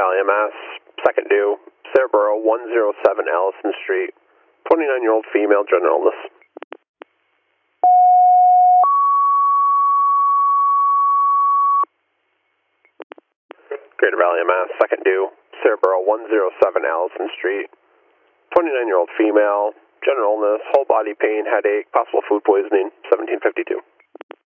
Valley, MS, second due, Cerebro, 107 Allison Street, 29-year-old female, general illness. Greater Valley, MS, second due, Cerebro, 107 Allison Street, 29-year-old female, general illness, whole body pain, headache, possible food poisoning, 1752.